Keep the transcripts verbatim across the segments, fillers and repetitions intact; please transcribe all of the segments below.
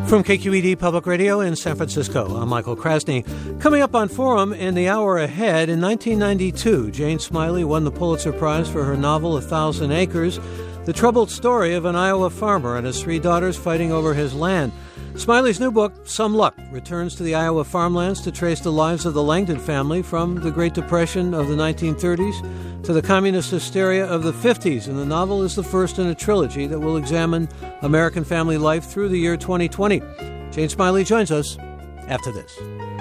From K Q E D Public Radio in San Francisco, I'm Michael Krasny. Coming up on Forum in the hour ahead, in nineteen ninety-two, Jane Smiley won the Pulitzer Prize for her novel A Thousand Acres, the troubled story of an Iowa farmer and his three daughters fighting over his land. Smiley's new book, Some Luck, returns to the Iowa farmlands to trace the lives of the Langdon family from the Great Depression of the nineteen thirties to the communist hysteria of the fifties. And the novel is the first in a trilogy that will examine American family life through the year twenty twenty. Jane Smiley joins us after this.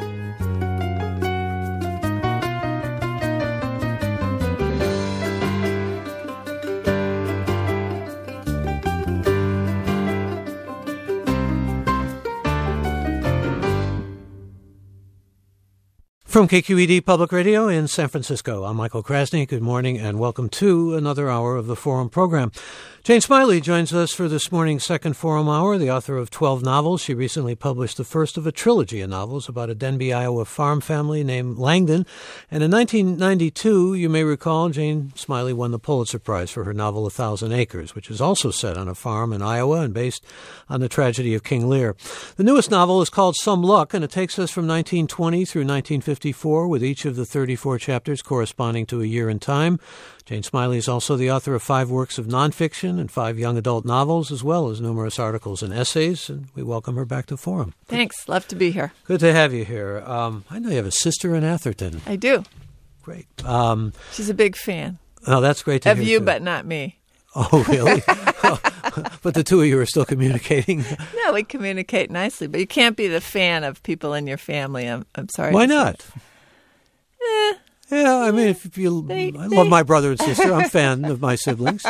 From K Q E D Public Radio in San Francisco, I'm Michael Krasny. Good morning and welcome to another hour of the Forum program. Jane Smiley joins us for this morning's second Forum hour, the author of twelve novels. She recently published the first of a trilogy of novels about a Denby, Iowa farm family named Langdon. And in nineteen ninety-two, you may recall, Jane Smiley won the Pulitzer Prize for her novel A Thousand Acres, which is also set on a farm in Iowa and based on the tragedy of King Lear. The newest novel is called Some Luck, and it takes us from nineteen twenty through nineteen fifty-four, with each of the thirty-four chapters corresponding to a year in time. Jane Smiley is also the author of five works of nonfiction and five young adult novels, as well as numerous articles and essays, and we welcome her back to Forum. Thanks. Love to be here. Good to have you here. Um, I know you have a sister in Atherton. I do. Great. Um, She's a big fan. Oh, that's great to of hear. Of you, too. but not me. Oh, really? But the two of you are still communicating? No, we communicate nicely, but you can't be the fan of people in your family. I'm, I'm sorry. Why not? Eh. Yeah, I mean, if you, they, I they, love my brother and sister. I'm a fan of my siblings.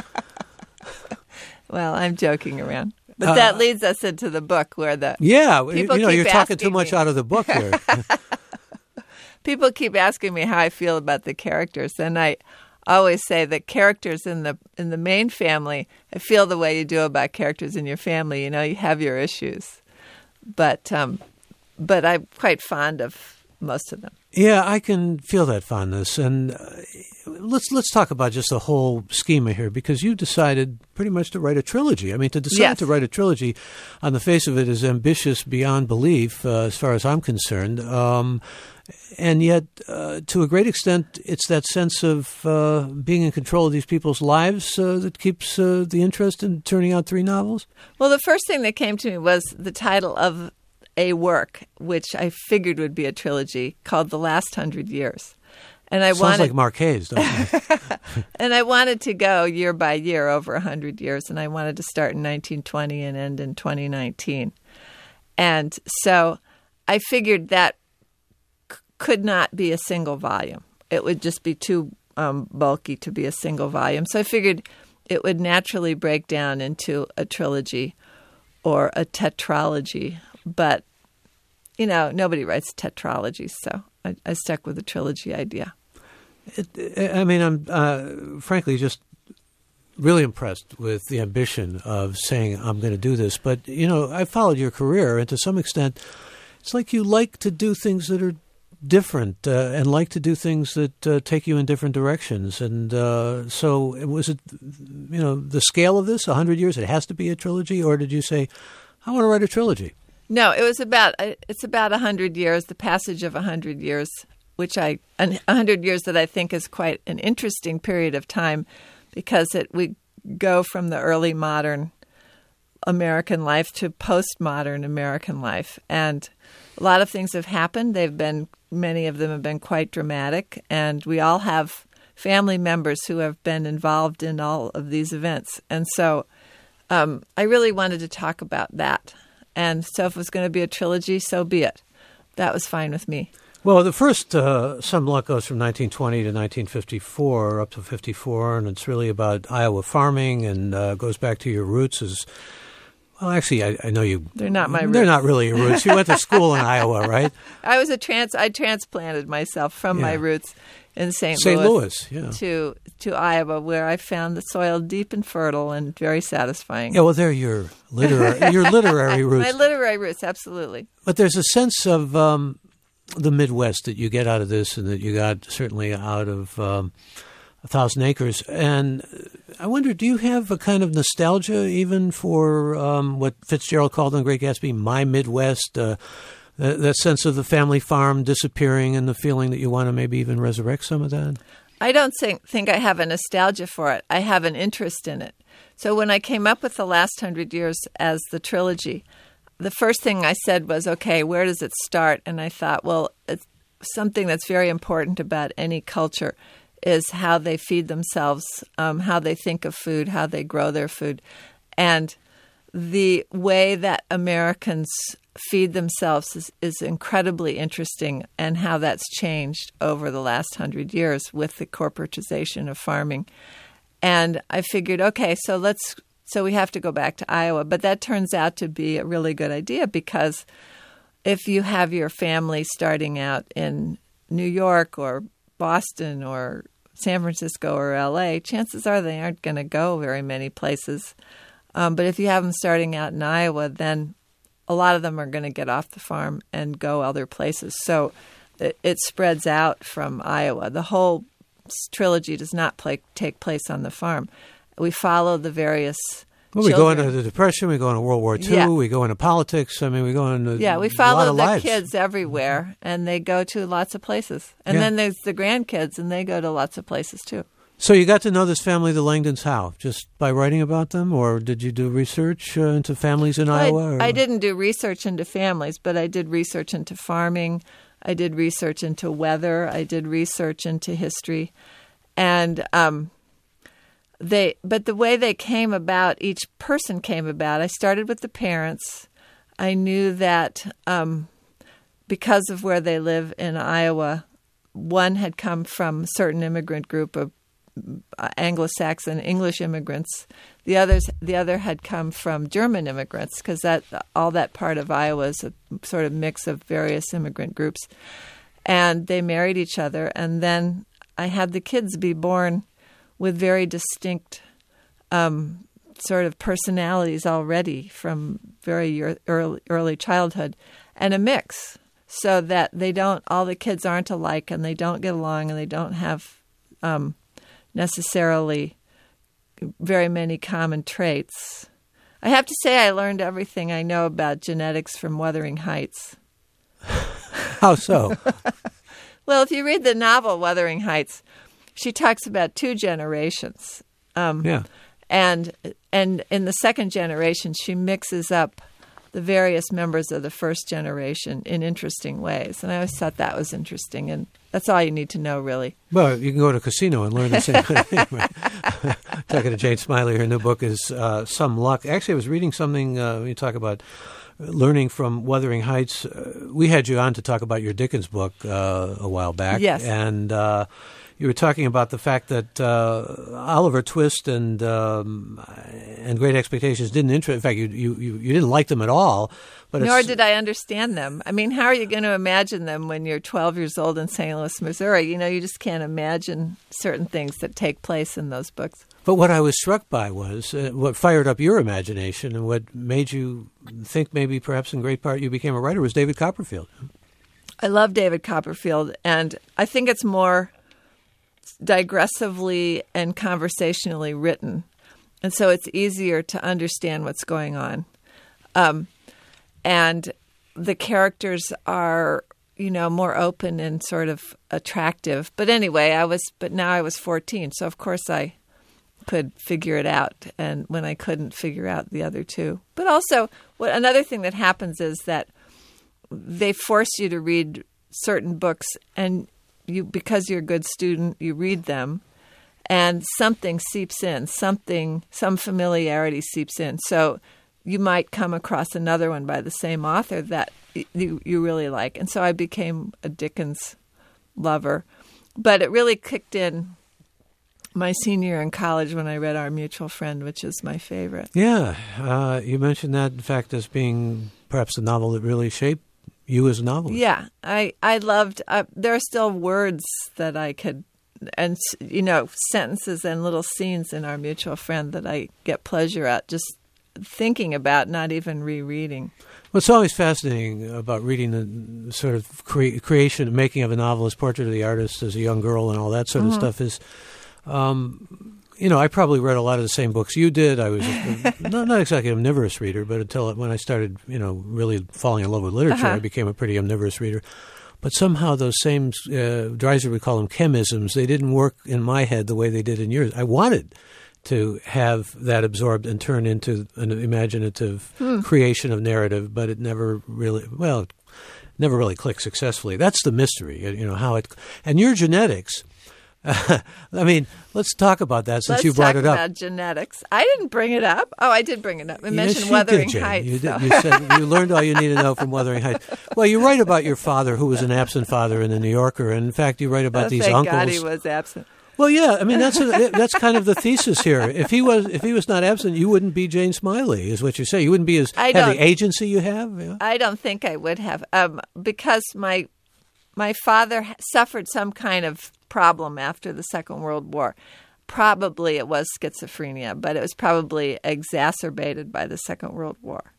Well, I'm joking around. But Uh, that leads us into the book where the Yeah, people you know, keep you're talking too asking much me. out of the book here. People keep asking me how I feel about the characters, and I always say that characters in the in the main family, I feel the way you do about characters in your family. You know, you have your issues, but um, but I'm quite fond of most of them. Yeah, I can feel that fondness. And uh, let's let's talk about just the whole schema here, because you decided pretty much to write a trilogy. I mean, to decide Yes. to write a trilogy, on the face of it, is ambitious beyond belief, uh, as far as I'm concerned. Um, and yet, uh, to a great extent, it's that sense of uh, being in control of these people's lives uh, that keeps uh, the interest in turning out three novels. Well, the first thing that came to me was the title of a work, which I figured would be a trilogy, called The Last Hundred Years. And I Sounds wanted, like Marquez, doesn't it? and I wanted to go year by year over one hundred years, and I wanted to start in nineteen twenty and end in twenty nineteen. And so I figured that c- could not be a single volume. It would just be too um, bulky to be a single volume. So I figured it would naturally break down into a trilogy or a tetralogy. But, you know, nobody writes tetralogies, so I, I stuck with the trilogy idea. It, I mean, I'm uh, frankly just really impressed with the ambition of saying, I'm going to do this. But, you know, I followed your career, and to some extent, it's like you like to do things that are different uh, and like to do things that uh, take you in different directions. And uh, so was it, you know, the scale of this, one hundred years, it has to be a trilogy? Or did you say, I want to write a trilogy? No, it was about, it's about one hundred years, the passage of one hundred years, which I, one hundred years that I think is quite an interesting period of time, because it we go from the early modern American life to postmodern American life. And a lot of things have happened. They've been, many of them have been quite dramatic, and we all have family members who have been involved in all of these events. And so um, I really wanted to talk about that. And so if it was going to be a trilogy, so be it. That was fine with me. Well, the first uh, Some Luck goes from nineteen twenty to nineteen fifty-four, up to fifty-four, and it's really about Iowa farming, and uh, goes back to your roots as, well, actually, I, I know you. They're not my roots. They're not really your roots. You went to school in Iowa, right? I was a trans. I transplanted myself from Yeah. my roots in Saint Saint Louis, Louis, yeah. to to Iowa, where I found the soil deep and fertile and very satisfying. Yeah, well, they're your literary, your literary roots. My literary roots, absolutely. But there's a sense of um, the Midwest that you get out of this, and that you got certainly out of um, A Thousand Acres. And I wonder, do you have a kind of nostalgia even for um, what Fitzgerald called in The Great Gatsby, My Midwest, uh, that, that sense of the family farm disappearing and the feeling that you want to maybe even resurrect some of that? I don't think, think I have a nostalgia for it. I have an interest in it. So when I came up with The Last Hundred Years as the trilogy, the first thing I said was, okay, where does it start? And I thought, well, it's something that's very important about any culture is how they feed themselves, um, how they think of food, how they grow their food. And the way that Americans feed themselves is, is incredibly interesting, and how that's changed over the last hundred years with the corporatization of farming. And I figured, okay, so let's so we have to go back to Iowa. But that turns out to be a really good idea, because if you have your family starting out in New York or Boston or San Francisco or L A, chances are they aren't going to go very many places. Um, but if you have them starting out in Iowa, then a lot of them are going to get off the farm and go other places. So it, it spreads out from Iowa. The whole trilogy does not play, take place on the farm. We follow the various Well, we children. go into the Depression, we go into World War Two, Yeah. we go into politics. I mean, we go into Yeah, we a lot follow of the lives. kids everywhere, and they go to lots of places. And Yeah. then there's the grandkids, and they go to lots of places too. So you got to know this family, the Langdons, how? Just by writing about them, or did you do research uh, into families in I, Iowa? Or? I didn't do research into families, but I did research into farming. I did research into weather. I did research into history. And um, they, but the way they came about, each person came about, I started with the parents. I knew that um, because of where they live in Iowa, one had come from a certain immigrant group of Anglo-Saxon English immigrants. The others, the other had come from German immigrants, because that all that part of Iowa is a sort of mix of various immigrant groups. And they married each other, and then I had the kids be born with very distinct um, sort of personalities already from very early, early childhood, and a mix, so that they don't, all the kids aren't alike, and they don't get along, and they don't have um, necessarily very many common traits. I have to say I learned everything I know about genetics from Wuthering Heights. How so? Well, if you read the novel Wuthering Heights, she talks about two generations. Um, yeah. And and in the second generation, she mixes up the various members of the first generation in interesting ways. And I always thought that was interesting. And that's all you need to know, really. Well, you can go to a casino and learn the same thing. Talking to Jane Smiley, her new book is uh, Some Luck. Actually, I was reading something, uh, when you talk about learning from Wuthering Heights. Uh, we had you on to talk about your Dickens book uh, a while back. Yes. And uh, you were talking about the fact that uh, Oliver Twist and um, and Great Expectations didn't interest. In fact, you, you you didn't like them at all. But Nor it's, did I understand them. I mean, how are you going to imagine them when you're twelve years old in Saint Louis, Missouri? You know, you just can't imagine certain things that take place in those books. But what I was struck by was uh, what fired up your imagination and what made you think maybe perhaps in great part you became a writer was David Copperfield. I love David Copperfield, and I think it's more digressively and conversationally written. And so it's easier to understand what's going on. Um, and the characters are, you know, more open and sort of attractive. But anyway, I was, but now I was fourteen. So of course I could figure it out. And when I couldn't figure out the other two, but also what another thing that happens is that they force you to read certain books, and you, because you're a good student, you read them, and something seeps in, something, some familiarity seeps in. So you might come across another one by the same author that you, you really like. And so I became a Dickens lover. But it really kicked in my senior year in college when I read Our Mutual Friend, which is my favorite. Yeah. Uh, you mentioned that, in fact, as being perhaps a novel that really shaped you as a novelist. Yeah. I, I loved, uh, there are still words that I could, and, you know, sentences and little scenes in Our Mutual Friend that I get pleasure at just thinking about, not even rereading. Well, it's always fascinating about reading the sort of cre- creation and making of a novelist, portrait of the artist as a young girl and all that sort Mm-hmm. of stuff is Um, you know, I probably read a lot of the same books you did. I was a, not, not exactly an omnivorous reader, but until when I started, you know, really falling in love with literature, Uh-huh. I became a pretty omnivorous reader. But somehow those same, uh, Dreiser would call them chemisms, they didn't work in my head the way they did in yours. I wanted to have that absorbed and turn into an imaginative hmm. creation of narrative, but it never really, well, it never really clicked successfully. That's the mystery, you know, how it, and your genetics, uh, I mean, let's talk about that since Let's you brought talk it up. about genetics. I didn't bring it up. Oh, I did bring it up. I Yes, mentioned you Wuthering did, Jane. Heights. You, did, so. you said you learned all you need to know from Wuthering Heights. Well, you write about your father, who was an absent father in the New Yorker, and in fact, you write about Oh, these thank uncles. God he was absent. Well, yeah, I mean that's a, that's kind of the thesis here. If he was if he was not absent, you wouldn't be Jane Smiley, is what you say. You wouldn't be as I have don't- the agency you have. Yeah. I don't think I would have, um, because my my father suffered some kind of problem after the Second World War. Probably it was schizophrenia, but it was probably exacerbated by the Second World War.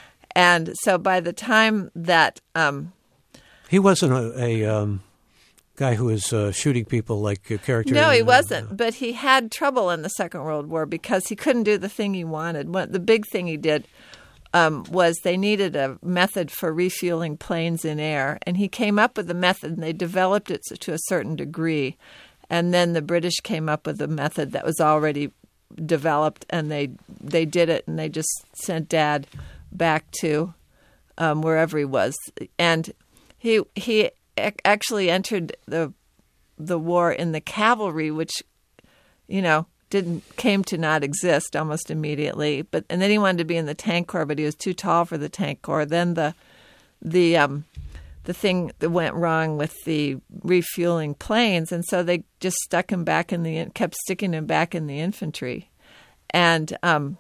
And so by the time that um, He wasn't a, a um, guy who was uh, shooting people like a character. No, he in, uh, wasn't. But he had trouble in the Second World War because he couldn't do the thing he wanted. One, the big thing he did um, was they needed a method for refueling planes in air, and he came up with a method, and they developed it to a certain degree. And then the British came up with a method that was already developed, and they they did it, and they just sent Dad back to um, wherever he was. And he he actually entered the the war in the cavalry, which, you know, didn't came to not exist almost immediately. But and then he wanted to be in the tank corps, but he was too tall for the tank corps. Then the the um, the thing that went wrong with the refueling planes, and so they just stuck him back in the kept sticking him back in the infantry, and um,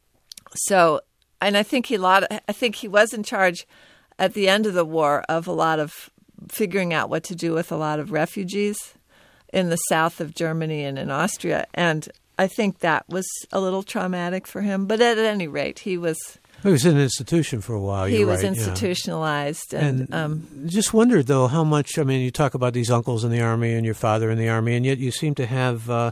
so and I think he lot I think he was in charge at the end of the war of a lot of figuring out what to do with a lot of refugees in the south of Germany and in Austria, and I think that was a little traumatic for him. But at any rate, he was. He was in an institution for a while. He you're was right, yeah. institutionalized, and, And um, just wondered, though, how much, I mean, you talk about these uncles in the Army and your father in the Army, and yet you seem to have, uh,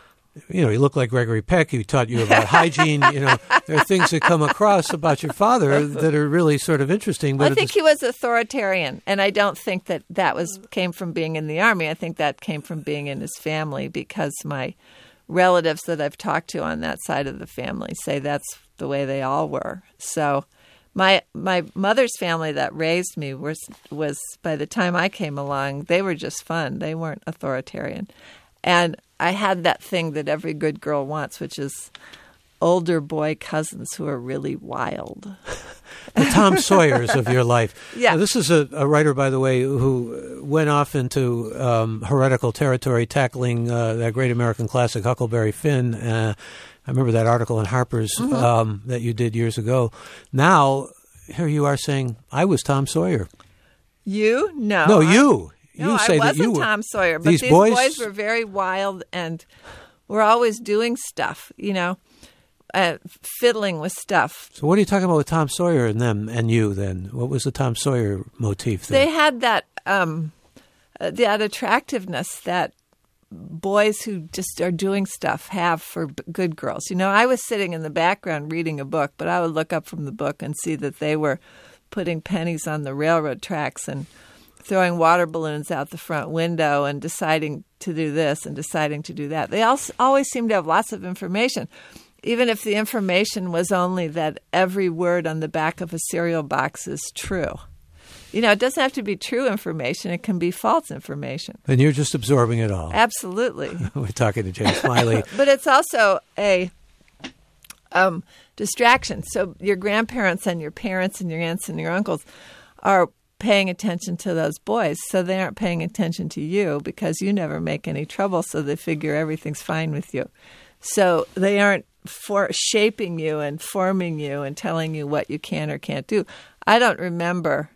you know, you look like Gregory Peck. He taught you about hygiene. You know, there are things that come across about your father that are really sort of interesting. But I think he was authoritarian, and I don't think that that was came from being in the Army. I think that came from being in his family, because my relatives that I've talked to on that side of the family say that's the way they all were. So my my mother's family that raised me was was by the time I came along, they were just fun. They weren't authoritarian. And I had that thing that every good girl wants, which is older boy cousins who are really wild. The Tom Sawyers of your life. Yeah. Now, this is a, a writer, by the way, who went off into um, heretical territory, tackling uh, that great American classic, Huckleberry Finn. Uh, I remember that article in Harper's Mm-hmm. um, that you did years ago. Now, here you are saying, I was Tom Sawyer. You? No. No, I- you. No, you say I wasn't that you were. Tom Sawyer, but these these, boys- boys, were very wild and were always doing stuff, you know, uh, fiddling with stuff. So what are you talking about with Tom Sawyer and them and you then? What was the Tom Sawyer motif there? They had that um, uh, that attractiveness that boys who just are doing stuff have for b- good girls. You know, I was sitting in the background reading a book, but I would look up from the book and see that they were putting pennies on the railroad tracks and throwing water balloons out the front window and deciding to do this and deciding to do that. They also always seem to have lots of information, even if the information was only that every word on the back of a cereal box is true. You know, it doesn't have to be true information. It can be false information. And you're just absorbing it all. Absolutely. We're talking to Jane Smiley. But it's also a um, distraction. So your grandparents and your parents and your aunts and your uncles are paying attention to those boys, so they aren't paying attention to you because you never make any trouble, so they figure everything's fine with you. So they aren't for shaping you and forming you and telling you what you can or can't do. I don't remember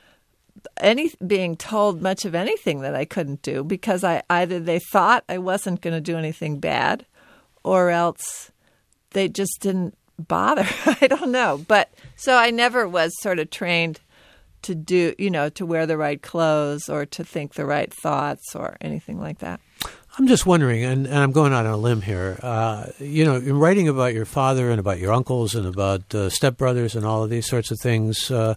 any being told much of anything that I couldn't do, because I either they thought I wasn't going to do anything bad, or else they just didn't bother. I don't know. But so I never was sort of trained to do, you know, to wear the right clothes or to think the right thoughts or anything like that. I'm just wondering, and, and I'm going out on a limb here, uh, you know, in writing about your father and about your uncles and about uh, stepbrothers and all of these sorts of things, uh,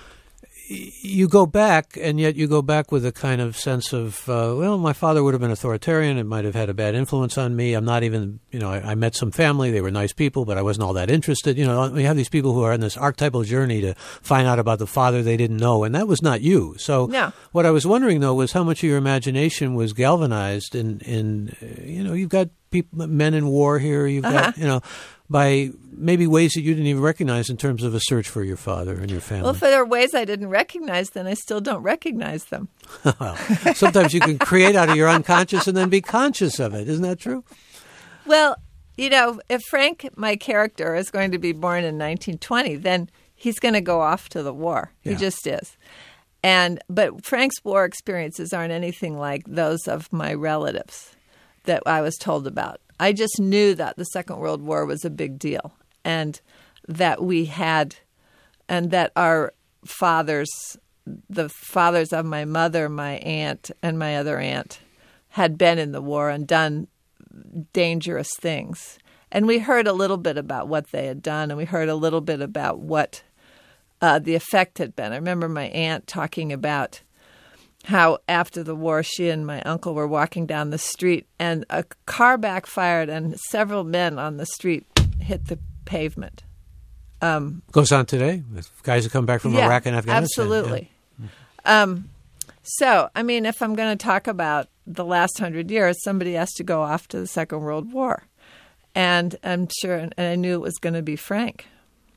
you go back, and yet you go back with a kind of sense of, uh, well, my father would have been authoritarian. It might have had a bad influence on me. I'm not even, you know, I, I met some family. They were nice people, but I wasn't all that interested. You know, we have these people who are on this archetypal journey to find out about the father they didn't know, and that was not you. So no. What I was wondering, though, was how much of your imagination was galvanized in, in uh, you know, you've got people, men in war here. You've uh-huh. got, you know, by maybe ways that you didn't even recognize in terms of a search for your father and your family. Well, if there are ways I didn't recognize, then I still don't recognize them. Well, sometimes you can create out of your unconscious and then be conscious of it. Isn't that true? Well, you know, if Frank, my character, is going to be born in nineteen twenty, then he's going to go off to the war. He Yeah. just is. And but Frank's war experiences aren't anything like those of my relatives that I was told about. I just knew that the Second World War was a big deal, and that we had, and that our fathers, the fathers of my mother, my aunt, and my other aunt, had been in the war and done dangerous things. And we heard a little bit about what they had done, and we heard a little bit about what uh, the effect had been. I remember my aunt talking about how after the war, she and my uncle were walking down the street, and a car backfired, and several men on the street hit the pavement. Um, Goes on today. Guys who come back from yeah, Iraq and Afghanistan. Absolutely. Yeah. Um, so, I mean, if I'm going to talk about the last hundred years, somebody has to go off to the Second World War. And I'm sure, and I knew it was going to be Frank,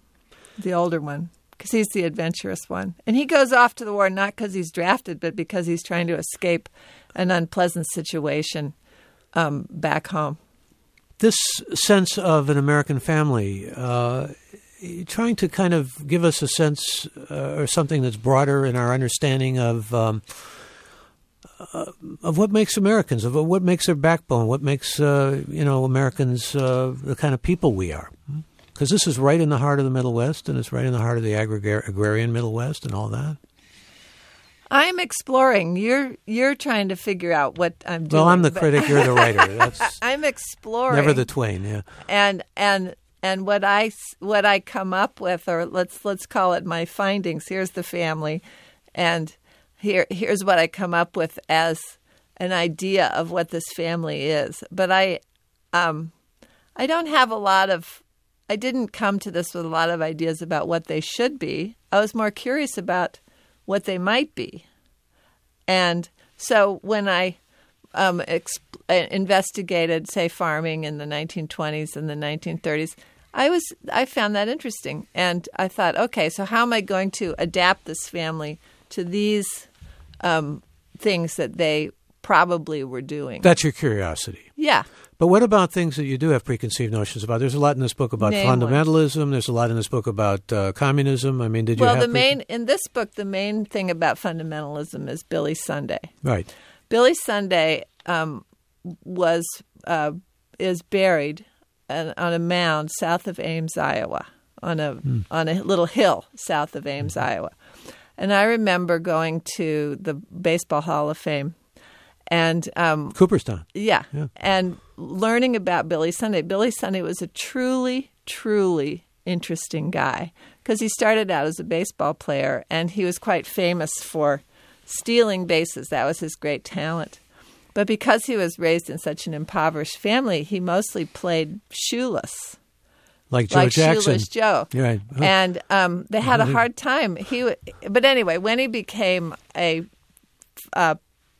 the older one, because he's the adventurous one. And he goes off to the war not because he's drafted, but because he's trying to escape an unpleasant situation um, back home. This sense of an American family, uh, trying to kind of give us a sense uh, or something that's broader in our understanding of um, uh, of what makes Americans, of what makes their backbone, what makes uh, you know Americans uh, the kind of people we are. Because this is right in the heart of the Middle West, and it's right in the heart of the agrar- agrarian Middle West and all that. I'm exploring. You're you're trying to figure out what I'm doing. Well, I'm the critic. You're the writer. That's I'm exploring. Never the twain. Yeah. And and and what I what I come up with, or let's let's call it my findings. Here's the family, and here here's what I come up with as an idea of what this family is. But I, um, I don't have a lot of. I didn't come to this with a lot of ideas about what they should be. I was more curious about what they might be. And so when I um, exp- investigated, say, farming in the nineteen twenties and the nineteen thirties, I was I found that interesting. And I thought, okay, so how am I going to adapt this family to these um, things that they probably were doing? That's your curiosity. Yeah. But what about things that you do have preconceived notions about? There's a lot in this book about Name fundamentalism. one. There's a lot in this book about uh, communism. I mean, did you well, have the pre- main in this book, the main thing about fundamentalism is Billy Sunday. Right. Billy Sunday um, was uh, is buried on, on a mound south of Ames, Iowa, on a mm. on a little hill south of Ames, mm-hmm. Iowa. And I remember going to the Baseball Hall of Fame. And um, Cooperstown. Yeah, yeah. And learning about Billy Sunday. Billy Sunday was a truly, truly interesting guy because he started out as a baseball player, and he was quite famous for stealing bases. That was his great talent. But because he was raised in such an impoverished family, he mostly played shoeless. Like Joe like Jackson. Shoeless Joe. You're right. Oh. And um, they had a hard time. He, But anyway, when he became a uh,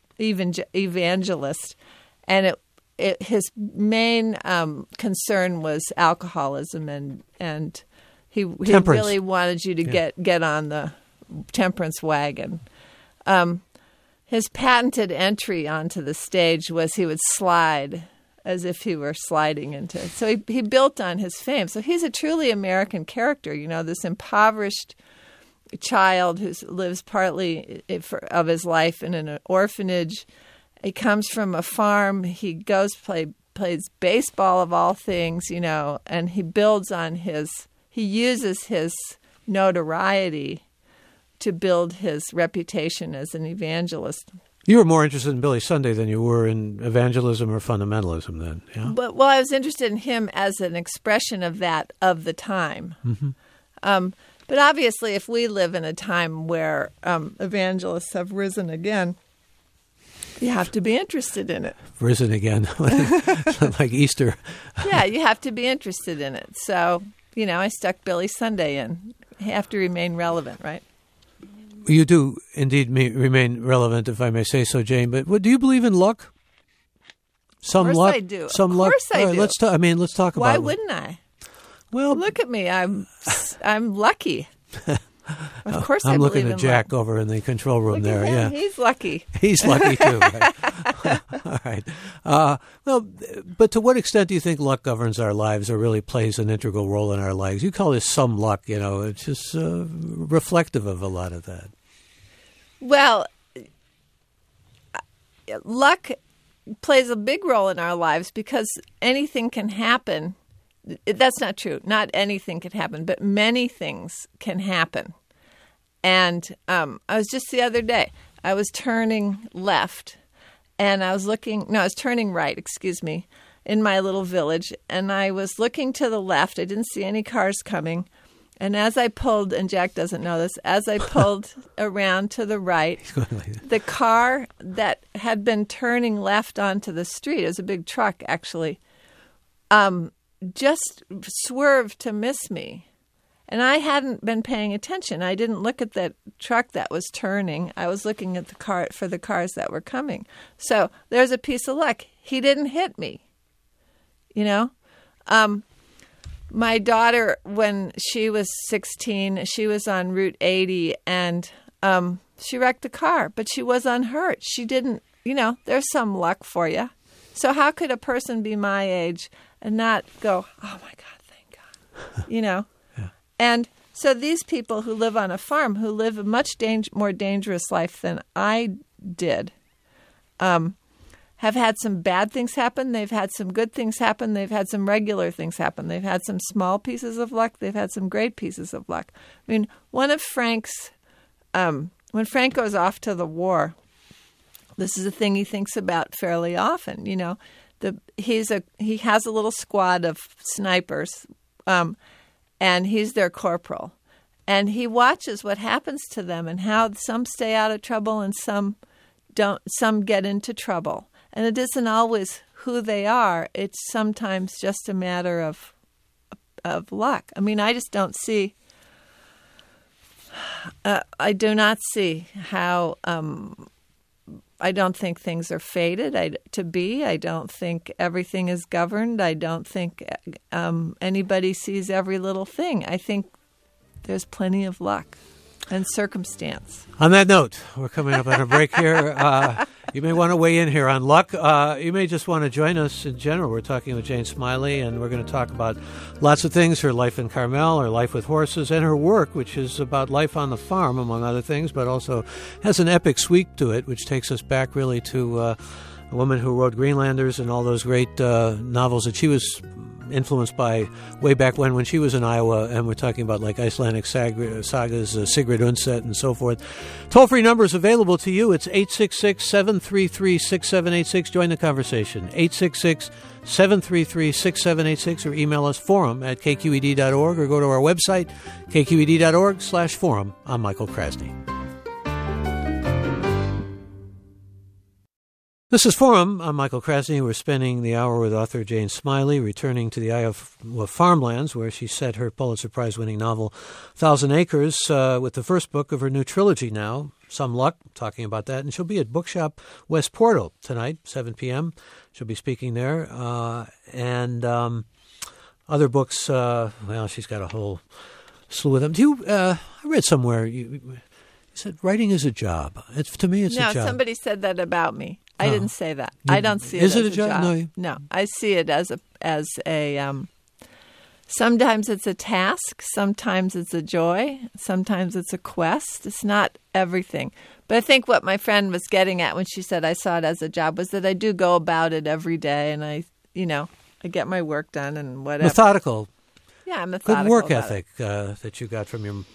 evangelist, and it, it his main um, concern was alcoholism, and and he he really wanted you to yeah. get get on the temperance wagon. Um, his patented entry onto the stage was he would slide as if he were sliding into it. So he he built on his fame. So he's a truly American character. You know, this impoverished child who lives partly of his life in an orphanage. He comes from a farm. He goes play plays baseball of all things, you know, and he builds on his. He uses his notoriety to build his reputation as an evangelist. You were more interested in Billy Sunday than you were in evangelism or fundamentalism then, yeah? But, well, I was interested in him as an expression of that of the time. Mm-hmm. Um, but obviously, if we live in a time where um, evangelists have risen again, you have to be interested in it. Risen again, like Easter. Yeah, you have to be interested in it. So, you know, I stuck Billy Sunday in. You have to remain relevant, right? You do indeed me, remain relevant, if I may say so, Jane. But what, do you believe in luck? Some of course luck. I do. Some of luck. course I All right, do. let's ta- I mean, let's talk Why about. Why wouldn't I? Well, look at me. I'm I'm lucky. Of course, I'm I looking believe at in Jack luck. over in the control room Look there. at him. Yeah, He's lucky. He's lucky too. Right? All right. Uh, well, but to what extent do you think luck governs our lives, or really plays an integral role in our lives? You call this some luck. You know, it's just uh, reflective of a lot of that. Well, luck plays a big role in our lives because anything can happen. That's not true. Not anything can happen, but many things can happen. And um, I was just the other day, I was turning left and I was looking, no, I was turning right, excuse me, in my little village. And I was looking to the left. I didn't see any cars coming. And as I pulled, and Jack doesn't know this, as I pulled around to the right, the car that had been turning left onto the street, it was a big truck actually, um, just swerved to miss me. And I hadn't been paying attention. I didn't look at that truck that was turning. I was looking at the car for the cars that were coming. So there's a piece of luck. He didn't hit me, you know. Um, my daughter, when she was sixteen, she was on Route eighty, and um, she wrecked a car, but she was unhurt. She didn't, you know, there's some luck for you. So how could a person be my age and not go, oh, my God, thank God, you know? Yeah. And so these people who live on a farm, who live a much dang- more dangerous life than I did, um, have had some bad things happen. They've had some good things happen. They've had some regular things happen. They've had some small pieces of luck. They've had some great pieces of luck. I mean, one of Frank's, um, when Frank goes off to the war, this is a thing he thinks about fairly often. You know, the he's a he has a little squad of snipers, um, and he's their corporal, and he watches what happens to them and how some stay out of trouble and some don't. Some get into trouble. And it isn't always who they are. It's sometimes just a matter of of luck. I mean, I just don't see. Uh, I do not see how. Um, I don't think things are fated I, to be. I don't think everything is governed. I don't think um, anybody sees every little thing. I think there's plenty of luck and circumstance. On that note, we're coming up on a break here. Uh, you may want to weigh in here on luck. Uh, you may just want to join us in general. We're talking with Jane Smiley, and we're going to talk about lots of things, her life in Carmel, her life with horses, and her work, which is about life on the farm, among other things, but also has an epic sweep to it, which takes us back really to uh, a woman who wrote Greenlanders and all those great uh, novels that she was influenced by way back when, when she was in Iowa, and we're talking about like Icelandic sag- sagas, uh, Sigrid Undset, and so forth. Toll-free number is available to you. It's eight six six, seven three three, six seven eight six. Join the conversation. eight six six, seven three three, six seven eight six, or email us forum at k q e d dot org, or go to our website, k q e d dot org slash forum. I'm Michael Krasny. This is Forum. I'm Michael Krasny. We're spending the hour with author Jane Smiley, returning to the Iowa farmlands, where she set her Pulitzer Prize-winning novel, Thousand Acres, uh, with the first book of her new trilogy now, Some Luck, talking about that. And she'll be at Bookshop West Portal tonight, seven p.m. She'll be speaking there. Uh, and um, other books, uh, well, she's got a whole slew of them. Do you, uh, I read somewhere, you, you said writing is a job. It's, to me, it's no, a job. No, somebody said that about me. I Oh. didn't say that. You, I don't see it is as it a a job? job. No, you- No, I see it as a as a. Um, sometimes it's a task. Sometimes it's a joy. Sometimes it's a quest. It's not everything. But I think what my friend was getting at when she said I saw it as a job was that I do go about it every day, and I, you know, I get my work done and whatever. Methodical. Yeah, I'm methodical. Good work about ethic uh, that you got from your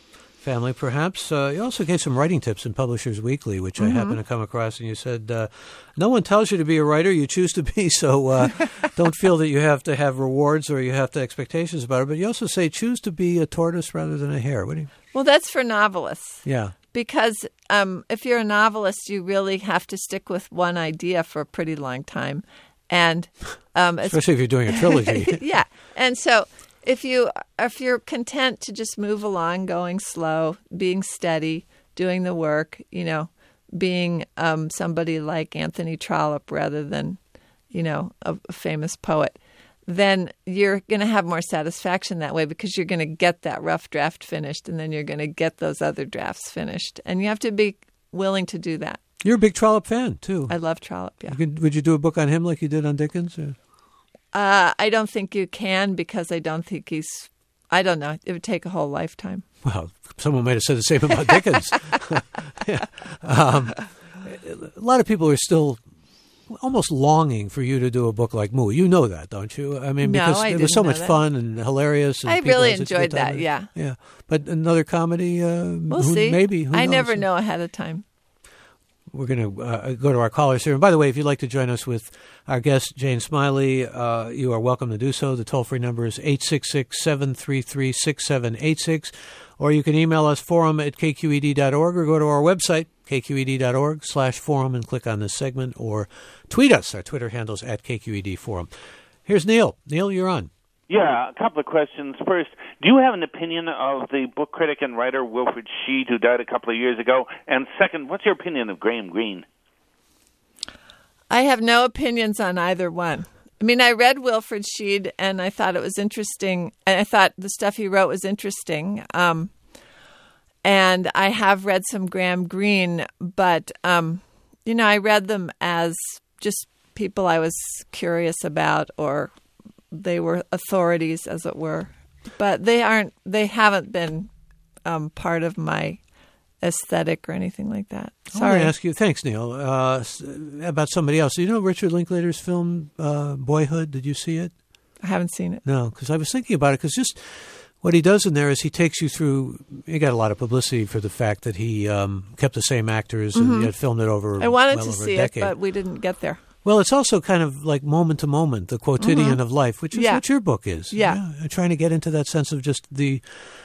family, perhaps. Uh, you also gave some writing tips in Publishers Weekly, which mm-hmm. I happened to come across, and you said, uh, no one tells you to be a writer, you choose to be, so uh, don't feel that you have to have rewards or you have to expectations about it. But you also say choose to be a tortoise rather than a hare. What do you? Well, that's for novelists. Yeah. Because um, if you're a novelist, you really have to stick with one idea for a pretty long time. And um, especially if you're doing a trilogy. Yeah. And so if you if you're content to just move along, going slow, being steady, doing the work, you know, being um, somebody like Anthony Trollope rather than, you know, a, a famous poet, then you're going to have more satisfaction that way because you're going to get that rough draft finished and then you're going to get those other drafts finished. And you have to be willing to do that. You're a big Trollope fan, too. I love Trollope, yeah. You could, would you do a book on him like you did on Dickens? Or? Uh, I don't think you can because I don't think he's, I don't know, it would take a whole lifetime. Well, someone might have said the same about Dickens. yeah. um, a lot of people are still almost longing for you to do a book like Moo. You know that, don't you? I mean, because no, I it was so much that. fun and hilarious. And I really enjoyed that, yeah. Yeah. But another comedy, uh, we'll who, see. maybe. Who I knows? never know ahead of time. We're going to uh, go to our callers here. And by the way, if you'd like to join us with our guest, Jane Smiley, uh, you are welcome to do so. The toll-free number is eight six six, seven three three, six seven eight six. Or you can email us, forum at k q e d dot org, or go to our website, k q e d dot org slash forum, and click on this segment, or tweet us. Our Twitter handle's at K Q E D Forum. Here's Neil. Neil, you're on. Yeah, a couple of questions. First, do you have an opinion of the book critic and writer Wilfred Sheed, who died a couple of years ago? And second, what's your opinion of Graham Greene? I have no opinions on either one. I mean, I read Wilfred Sheed, and I thought it was interesting, and I thought the stuff he wrote was interesting. Um, and I have read some Graham Greene, but, um, you know, I read them as just people I was curious about, or they were authorities, as it were. But they aren't, they haven't been um, part of my aesthetic or anything like that. Sorry. I want to ask you, thanks, Neil, uh, about somebody else. Do you know Richard Linklater's film uh, Boyhood? Did you see it? I haven't seen it. No, because I was thinking about it, because just what he does in there is he takes you through, he got a lot of publicity for the fact that he um, kept the same actors mm-hmm. and he had filmed it over I wanted well to over see a decade. it, but we didn't get there. Well, it's also kind of like moment to moment, the quotidian mm-hmm. of life, which is yeah. what your book is. Yeah. yeah. Trying to get into that sense of just the,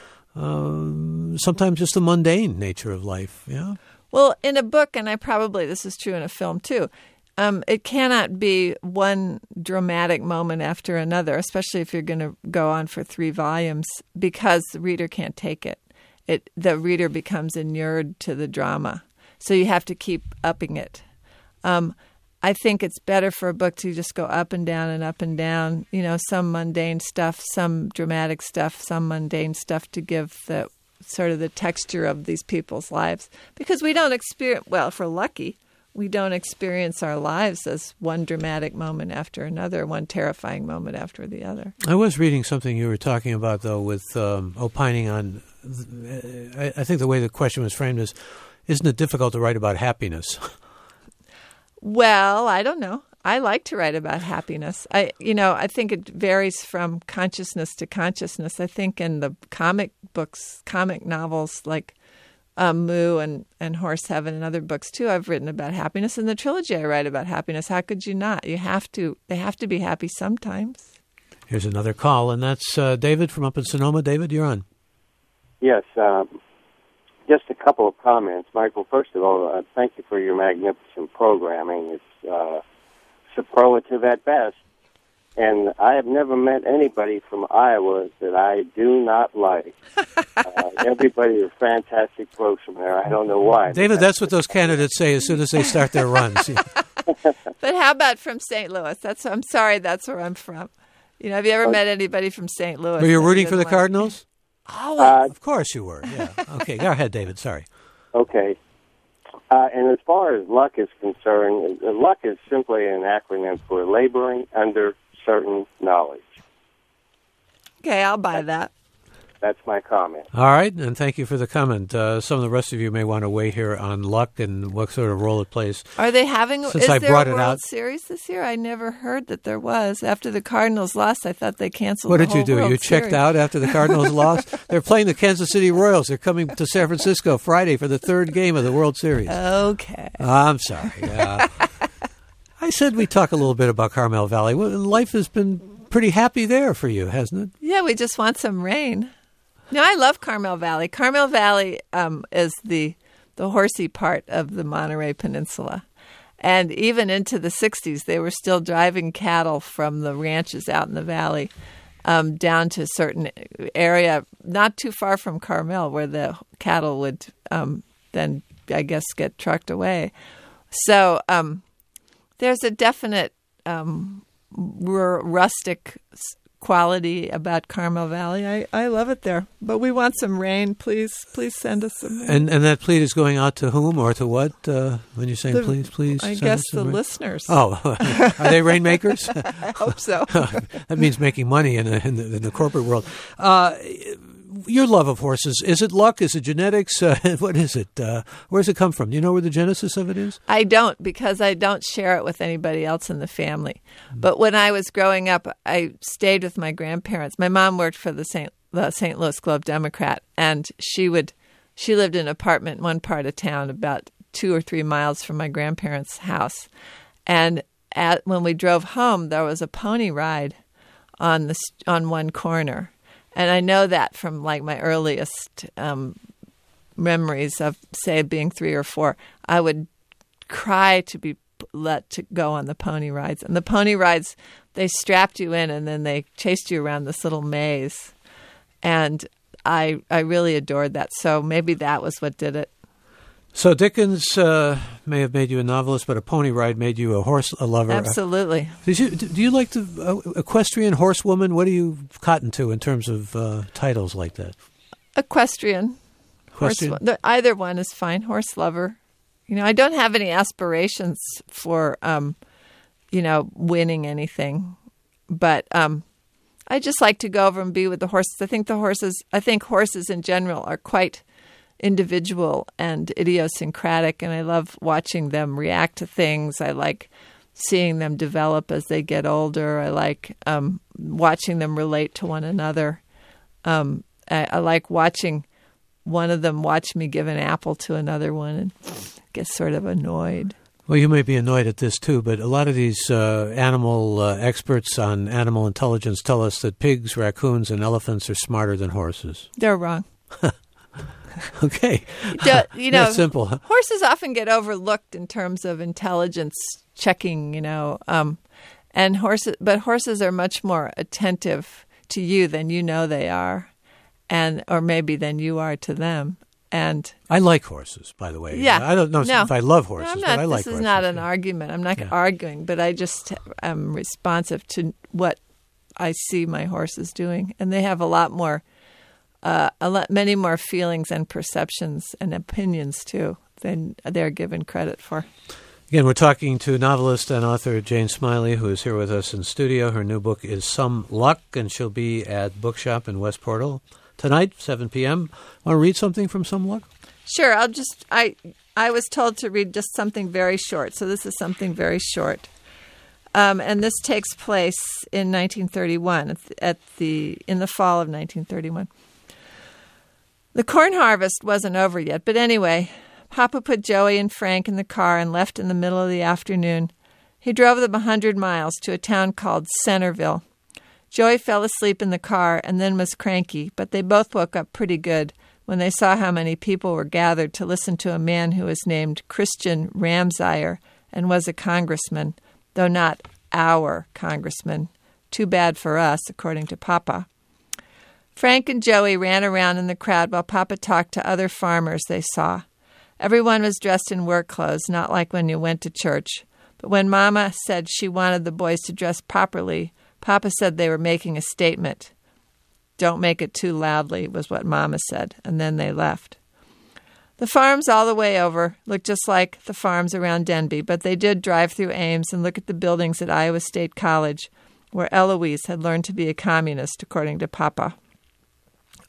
uh, sometimes just the mundane nature of life. Yeah. Well, in a book, and I probably, this is true in a film too, um, it cannot be one dramatic moment after another, especially if you're going to go on for three volumes, because the reader can't take it. It the reader becomes inured to the drama. So you have to keep upping it. Um, I think it's better for a book to just go up and down and up and down, you know, some mundane stuff, some dramatic stuff, some mundane stuff to give the sort of the texture of these people's lives. Because we don't experience, well, if we're lucky, we don't experience our lives as one dramatic moment after another, one terrifying moment after the other. I was reading something you were talking about, though, with um, opining on, I, I think the way the question was framed is, isn't it difficult to write about happiness? Well, I don't know. I like to write about happiness. I, you know, I think it varies from consciousness to consciousness. I think in the comic books, comic novels like um, Moo and, and Horse Heaven and other books too, I've written about happiness. In the trilogy, I write about happiness. How could you not? You have to. They have to be happy sometimes. Here's another call, and that's uh, David from up in Sonoma. David, you're on. Yes. Um, just a couple of comments, Michael. First of all, uh, thank you for your magnificent programming. It's uh, superlative at best. And I have never met anybody from Iowa that I do not like. uh, everybody is fantastic folks from there. I don't know why. David, that's what those candidates say as soon as they start their runs. But how about from Saint Louis? That's I'm sorry, that's where I'm from. You know, have you ever met anybody from Saint Louis? Were you rooting for the Cardinals? Oh, uh, of course you were. Yeah. Okay, go ahead, David. Sorry. Okay. Uh, and as far as luck is concerned, uh, luck is simply an acronym for laboring under certain knowledge. Okay, I'll buy that. That's my comment. All right, and thank you for the comment. Uh, some of the rest of you may want to weigh here on luck and what sort of role it plays. Are they having? Since is I there brought a it World out, Series this year? I never heard that there was. After the Cardinals lost, I thought they canceled. What the did you whole do? World You checked Series. out after the Cardinals lost? They're playing the Kansas City Royals. They're coming to San Francisco Friday for the third game of the World Series. Okay. I'm sorry. Uh, I said we talk a little bit about Carmel Valley. Well, life has been pretty happy there for you, hasn't it? Yeah, we just want some rain. No, I love Carmel Valley. Carmel Valley um, is the the horsey part of the Monterey Peninsula. And even into the sixties, they were still driving cattle from the ranches out in the valley um, down to a certain area, not too far from Carmel, where the cattle would um, then, I guess, get trucked away. So um, there's a definite um, r- rustic quality about Carmel Valley. I, I love it there. But we want some rain. Please, please send us some rain. And and that plead is going out to whom or to what? Uh, when you're saying The- please, please. I send guess us some the rain? listeners. Oh, are they rainmakers? I hope so. That means making money in the, in the, in the corporate world. Uh, your love of horses, is it luck? Is it genetics? Uh, what is it? Uh, where does it come from? Do you know where the genesis of it is? I don't, because I don't share it with anybody else in the family. But when I was growing up, I stayed with my grandparents. My mom worked for the Saint the Saint Louis Globe-Democrat, and she would she lived in an apartment in one part of town about two or three miles from my grandparents' house. And at, when we drove home, there was a pony ride on the st- on one corner. And I know that from like my earliest um, memories of, say, being three or four. I would cry to be let to go on the pony rides. And the pony rides, they strapped you in and then they chased you around this little maze. And I I really adored that. So maybe that was what did it. So Dickens uh, may have made you a novelist, but a pony ride made you a horse a lover. Absolutely. Did you, do you like the uh, equestrian horsewoman? What do you cotton to in terms of uh, titles like that? Equestrian. Equestrian? Horse, either one is fine. Horse lover. You know, I don't have any aspirations for, um, you know, winning anything. But um, I just like to go over and be with the horses. I think the horses, I think horses in general are quite individual and idiosyncratic, and I love watching them react to things. I like seeing them develop as they get older. I like um, watching them relate to one another. Um, I, I like watching one of them watch me give an apple to another one and get sort of annoyed. Well, you may be annoyed at this too, but a lot of these uh, animal uh, experts on animal intelligence tell us that pigs, raccoons, and elephants are smarter than horses. They're wrong. Okay. Do, you know, That's simple. Huh? Horses often get overlooked in terms of intelligence checking, you know, um, and horses, but horses are much more attentive to you than you know they are, and or maybe than you are to them. And I like horses, by the way. Yeah. I don't know No. if I love horses, I'm but not, I like this is horses. not an yeah. argument. I'm not Yeah. arguing, but I just am responsive to what I see my horses doing, and they have a lot more. Uh, a lot, many more feelings and perceptions and opinions, too, than they're given credit for. Again, we're talking to novelist and author Jane Smiley, who is here with us in studio. Her new book is Some Luck, and she'll be at Bookshop in West Portal tonight, seven p.m. Want to read something from Some Luck? Sure. I'll just, I, I was told to read just something very short, so this is something very short. Um, and this takes place in nineteen thirty-one, at the, at the in the fall of nineteen thirty-one. The corn harvest wasn't over yet, but anyway, Papa put Joey and Frank in the car and left in the middle of the afternoon. He drove them a hundred miles to a town called Centerville. Joey fell asleep in the car and then was cranky, but they both woke up pretty good when they saw how many people were gathered to listen to a man who was named Christian Ramsire and was a congressman, though not our congressman. Too bad for us, according to Papa. Frank and Joey ran around in the crowd while Papa talked to other farmers they saw. Everyone was dressed in work clothes, not like when you went to church. But when Mama said she wanted the boys to dress properly, Papa said they were making a statement. Don't make it too loudly, was what Mama said, and then they left. The farms all the way over looked just like the farms around Denby, but they did drive through Ames and look at the buildings at Iowa State College, where Eloise had learned to be a communist, according to Papa.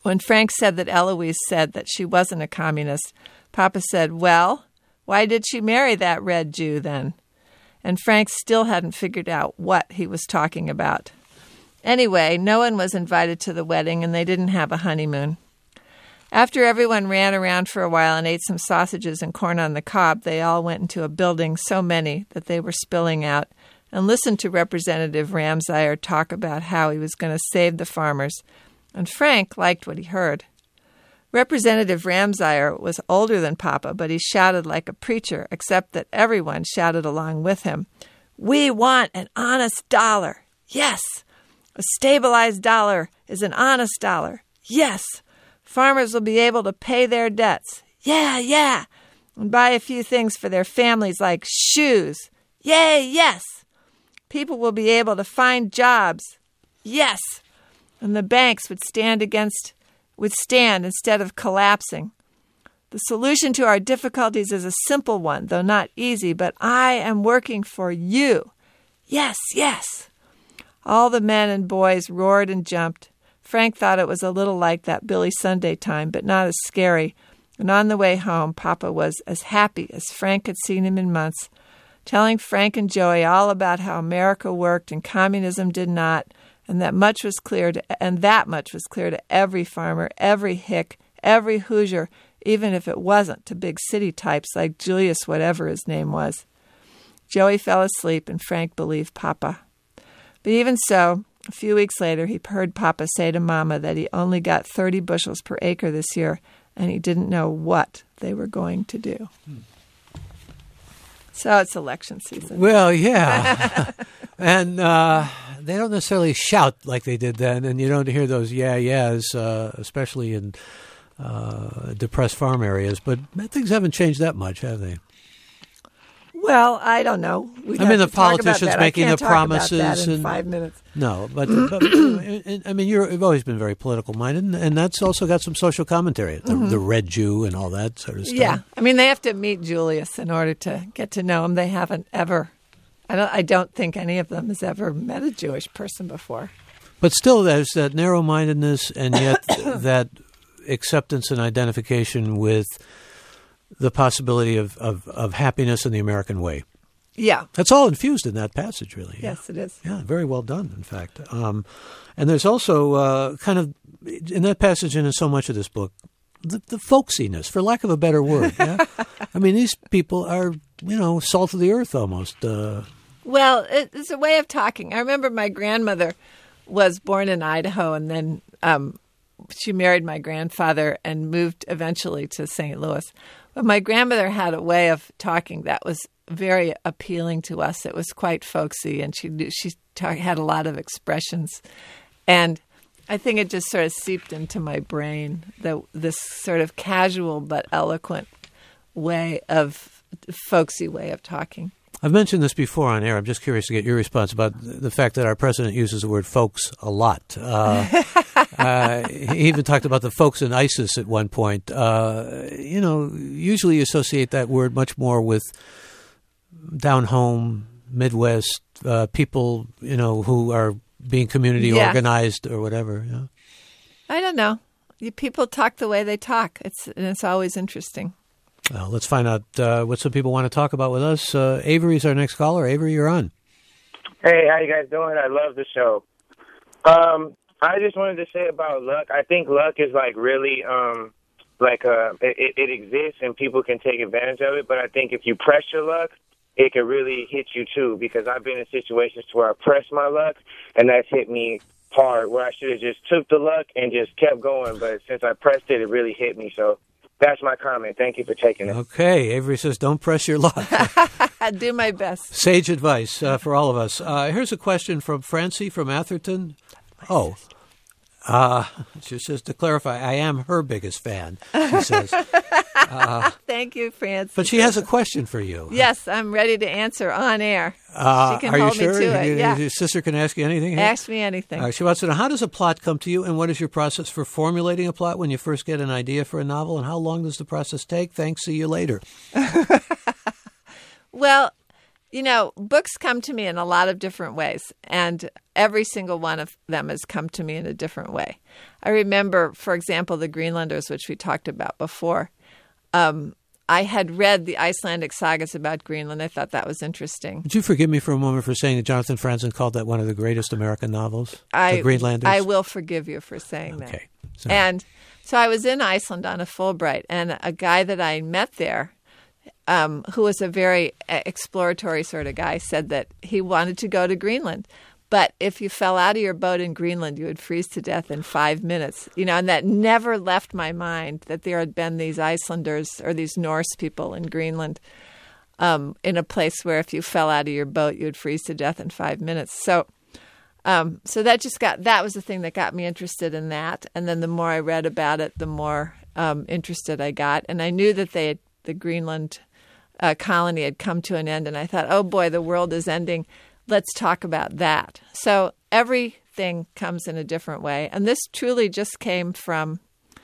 When Frank said that Eloise said that she wasn't a communist, Papa said, "Well, why did she marry that red Jew then?" And Frank still hadn't figured out what he was talking about. Anyway, no one was invited to the wedding, and they didn't have a honeymoon. After everyone ran around for a while and ate some sausages and corn on the cob, they all went into a building, so many that they were spilling out, and listened to Representative Ramseyer talk about how he was going to save the farmers. And Frank liked what he heard. Representative Ramseyer was older than Papa, but he shouted like a preacher, except that everyone shouted along with him. "We want an honest dollar. Yes. A stabilized dollar is an honest dollar. Yes. Farmers will be able to pay their debts. Yeah, yeah. And buy a few things for their families like shoes. Yay, yes. People will be able to find jobs. Yes. And the banks would stand against, would stand instead of collapsing. The solution to our difficulties is a simple one, though not easy, but I am working for you. Yes, yes." All the men and boys roared and jumped. Frank thought it was a little like that Billy Sunday time, but not as scary. And on the way home, Papa was as happy as Frank had seen him in months, telling Frank and Joey all about how America worked and communism did not, and that much was clear to, and that much was clear to every farmer, every hick, every Hoosier, even if it wasn't to big city types like Julius, whatever his name was. Joey fell asleep, and Frank believed Papa. But even so, a few weeks later, he heard Papa say to Mama that he only got thirty bushels per acre this year, and he didn't know what they were going to do. Hmm. So it's election season. Well, yeah. and uh, they don't necessarily shout like they did then, and you don't hear those yeah, yeahs, uh, especially in uh, depressed farm areas. But things haven't changed that much, have they? Well, I don't know. We'd I mean, the politicians making the promises. I can't talk about that in and, five minutes. No, but, but I mean, you're, you've always been very political minded, and, and that's also got some social commentary, the, mm-hmm. the red Jew and all that sort of stuff. Yeah, I mean, they have to meet Julius in order to get to know him. They haven't ever. I don't. I don't think any of them has ever met a Jewish person before. But still, there's that narrow-mindedness, and yet that acceptance and identification with the possibility of, of, of happiness in the American way. Yeah. That's all infused in that passage, really. Yes, yeah. it is. Yeah, very well done, in fact. Um, and there's also uh, kind of, in that passage and in so much of this book, the, the folksiness, for lack of a better word. Yeah? I mean, these people are, you know, salt of the earth almost. Uh, well, it's a way of talking. I remember my grandmother was born in Idaho, and then um, she married my grandfather and moved eventually to Saint Louis. But my grandmother had a way of talking that was very appealing to us. It was quite folksy, and she she talk, had a lot of expressions. And I think it just sort of seeped into my brain, the, this sort of casual but eloquent way of, folksy way of talking. I've mentioned this before on air. I'm just curious to get your response about the fact that our president uses the word folks a lot. Uh, uh, he even talked about the folks in ISIS at one point. Uh, you know, usually you associate that word much more with down home, Midwest uh, people, you know, who are being community yeah. organized or whatever. You know? I don't know. You, people talk the way they talk. It's and it's always interesting. Well, let's find out uh, what some people want to talk about with us. Uh, Avery's our next caller. Avery, you're on. Hey, how you guys doing? I love the show. Um, I just wanted to say about luck. I think luck is like really, um, like uh, it, it exists and people can take advantage of it. But I think if you press your luck, it can really hit you too. Because I've been in situations where I pressed my luck and that's hit me hard. Where I should have just took the luck and just kept going. But since I pressed it, it really hit me. So. That's my comment. Thank you for taking it. Okay. Avery says, don't press your luck. I do my best. Sage advice uh, for all of us. Uh, here's a question from Francie from Atherton. Oh, uh, she says, to clarify, I am her biggest fan, she says. Uh, Thank you, Francie. But she has a question for you. Yes, I'm ready to answer on air. Uh, she can are hold you sure? me to it. Your, yeah. your sister can ask you anything? Ask me anything. Uh, she wants to know, how does a plot come to you, and what is your process for formulating a plot when you first get an idea for a novel, and how long does the process take? Thanks, see you later. Well, you know, books come to me in a lot of different ways, and every single one of them has come to me in a different way. I remember, for example, The Greenlanders, which we talked about before. Um, I had read the Icelandic sagas about Greenland. I thought that was interesting. Would you forgive me for a moment for saying that Jonathan Franzen called that one of the greatest American novels, I, The Greenlanders? I will forgive you for saying that. Okay. Sorry. And so I was in Iceland on a Fulbright, and a guy that I met there, Um, who was a very exploratory sort of guy, said that he wanted to go to Greenland. But if you fell out of your boat in Greenland, you would freeze to death in five minutes. You know, and that never left my mind that there had been these Icelanders or these Norse people in Greenland um, in a place where if you fell out of your boat, you would freeze to death in five minutes. So um, so that just got, that was the thing that got me interested in that. And then the more I read about it, the more um, interested I got. And I knew that they had, the Greenland Uh, colony had come to an end, and I thought, oh boy, the world is ending. Let's talk about that. So everything comes in a different way, and this truly just came from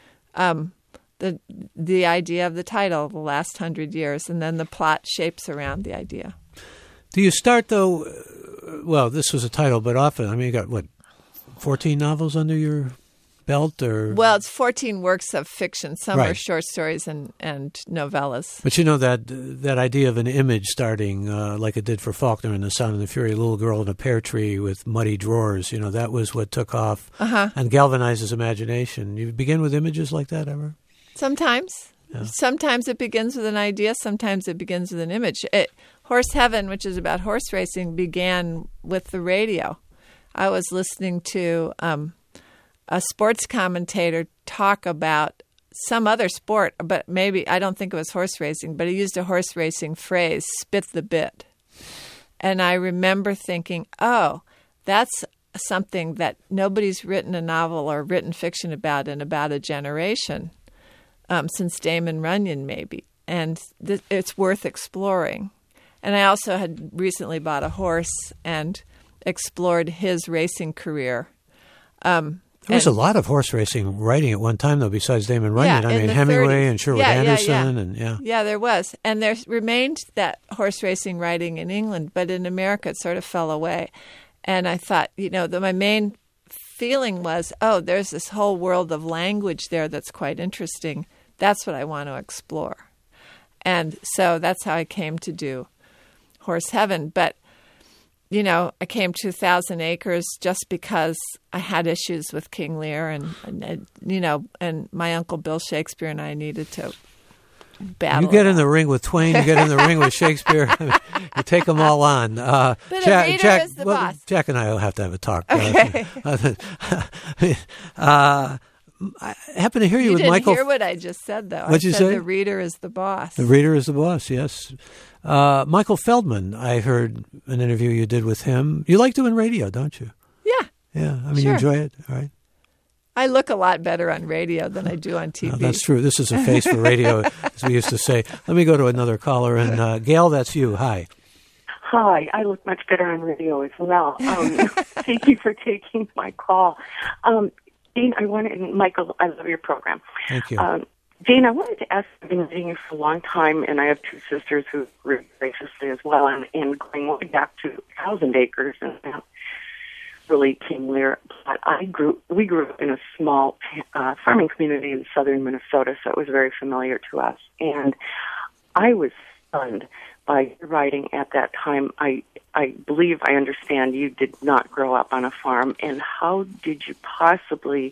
um, the the idea of the title, The Last Hundred Years, and then the plot shapes around the idea. Do you start, though, uh, well, this was a title, but often, I mean, you got, what, fourteen novels under your belt? Or Well, it's fourteen works of fiction. Some right. are short stories and, and novellas. But you know that that idea of an image starting uh, like it did for Faulkner in The Sound and the Fury, a little girl in a pear tree with muddy drawers, you know, that was what took off uh-huh. and galvanized his imagination. You begin with images like that ever? Sometimes. Yeah. Sometimes it begins with an idea. Sometimes it begins with an image. It, Horse Heaven, which is about horse racing, began with the radio. I was listening to um, a sports commentator talk about some other sport, but maybe, I don't think it was horse racing, but he used a horse racing phrase, spit the bit. And I remember thinking, oh, that's something that nobody's written a novel or written fiction about in about a generation, um, since Damon Runyon maybe. And th- it's worth exploring. And I also had recently bought a horse and explored his racing career. Um, There was and, a lot of horse racing writing at one time, though, besides Damon Runyon. Yeah, I in mean, the Hemingway thirties. and Sherwood yeah, yeah, Anderson. Yeah. and yeah. Yeah, there was. And there remained that horse racing writing in England, but in America it sort of fell away. And I thought, you know, the, my main feeling was, oh, there's this whole world of language there that's quite interesting. That's what I want to explore. And so that's how I came to do Horse Heaven. But you know, I came to Thousand Acres just because I had issues with King Lear, and, and you know, and my uncle Bill Shakespeare and I needed to battle. You get in the ring with Twain, you get in the ring with Shakespeare, you take them all on. Uh, but Jack, a reader Jack, is the well, boss. Jack and I will have to have a talk. Okay. Uh, uh, I happen to hear you, you with didn't Michael. hear what I just said, though. What'd I you said say? The reader is the boss. The reader is the boss, yes. Uh, Michael Feldman, I heard an interview you did with him. You like doing radio, don't you? Yeah. Yeah, I mean, Sure. you enjoy it, all right? I look a lot better on radio than I do on T V. No, that's true. This is a face for radio, as we used to say. Let me go to another caller. And uh, Gail, that's you. Hi. Hi, I look much better on radio as well. Um, thank you for taking my call. Um, Jane, I wanted, and Michael, I love your program. Thank you. Um, Jane, I wanted to ask, I've been reading you for a long time, and I have two sisters who read graciously as well, and, and going way back to Thousand Acres, and uh, really King Lear. But I grew, we grew up in a small uh, farming community in southern Minnesota, so it was very familiar to us. And I was stunned by your writing at that time. I I believe I understand you did not grow up on a farm, and how did you possibly